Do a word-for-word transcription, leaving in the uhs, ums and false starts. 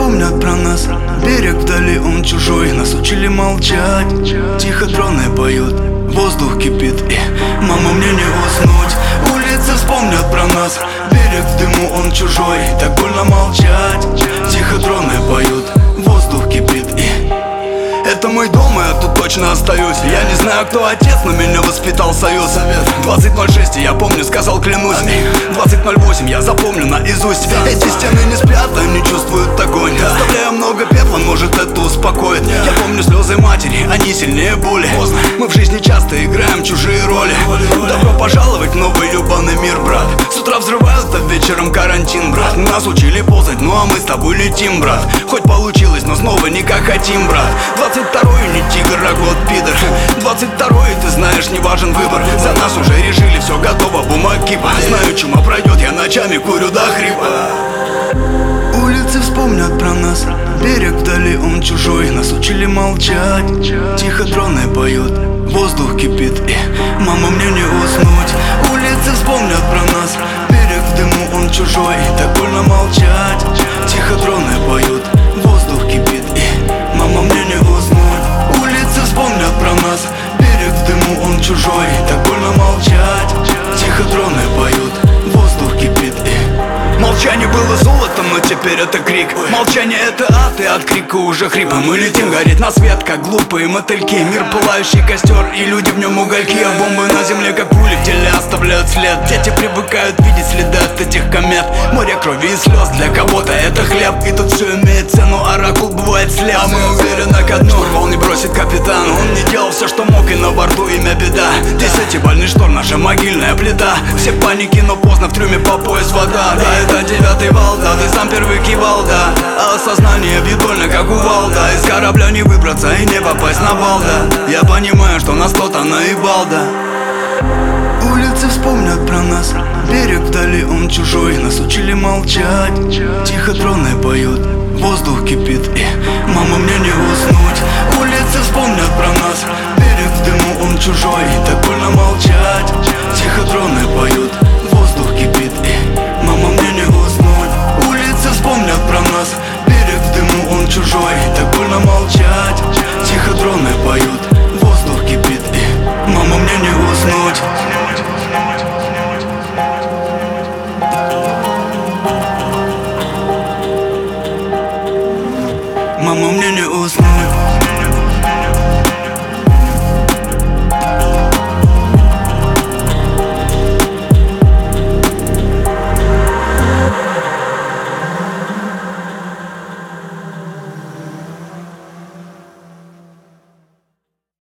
вспомнят про нас. Берег вдали, он чужой. Нас учили молчать. Тихо дроны поют, воздух кипит, и мама, мне не уснуть. Улицы вспомнят про нас. Берег в дыму, он чужой. Так больно молчать. Тихо дроны поют, воздух кипит, и это мой дом, и я тут точно остаюсь. Я не знаю, кто отец, но меня воспитал союз. Двадцать ноль шесть, я помню, сказал, клянусь. Двадцать ноль восемь, я запомню наизусть. Эти стены не спят, они чувствуют огонь. Оставляю много пепла, может это успокоит. Я помню слезы матери, они сильнее боли. Мы в жизни часто играем чужие роли. Добро пожаловать в новый любовный мир, брат. С утра взрывают, а вечером карантин, брат. Нас учили ползать, ну а мы с тобой летим, брат. Хоть получилось, но снова не как хотим, брат. Двадцать второй не тигр, а год пидор. Двадцать второй, ты знаешь, не важен выбор. За нас уже решили, все готово, бумаг кипа. Знаю, чума пройдет, я ночами курю до хрипа. Улицы вспомнят про нас. Берег вдали, он чужой. Нас учили молчать. Тихо дроны поют, воздух кипит, и мама, мне не уснуть. Улицы вспомнят про нас. Берег в дыму, он чужой. Так больно молчать. Тихо дроны поют, воздух кипит, и мама, мне не уснуть. Улицы вспомнят про нас. Берег в дыму, он чужой. Так больно молчать. Тихо дроны поют, воздух кипит, и молчание было золотом, но теперь это крик. Молчание это ад, и от крика уже хрип. Мы летим, горит на свет, как глупые мотыльки. Мир пылающий костер, и люди в нем угольки. А бомбы на земле, как пули в теле, оставляют след. Дети привыкают видеть следы от этих комет. Море крови и слез, для кого-то это хлеб. И тут все имеет цену, оракул бывает слеп. А мы уверены ко дну, штурвал не бросит капитан. Он не делал все, что мог, и на борту имя беда. Десятибальный шторм, наша могильная плита. Все паники, но поздно, в трюме по пояс вода. Да, это девятый вал, да, ты сам первый кивал, да. А осознание бьет больно, как увалда. Из корабля не выбраться и не попасть на бал, да. Я понимаю, что нас кто-то наебал, да. Улицы вспомнят про нас. Берег вдали, он чужой. Нас учили молчать. Тихо дроны поют, воздух кипит, и мама, мне не уснуть. Улицы вспомнят про нас. Берег в дыму, он чужой. Так больно молчать. Тихо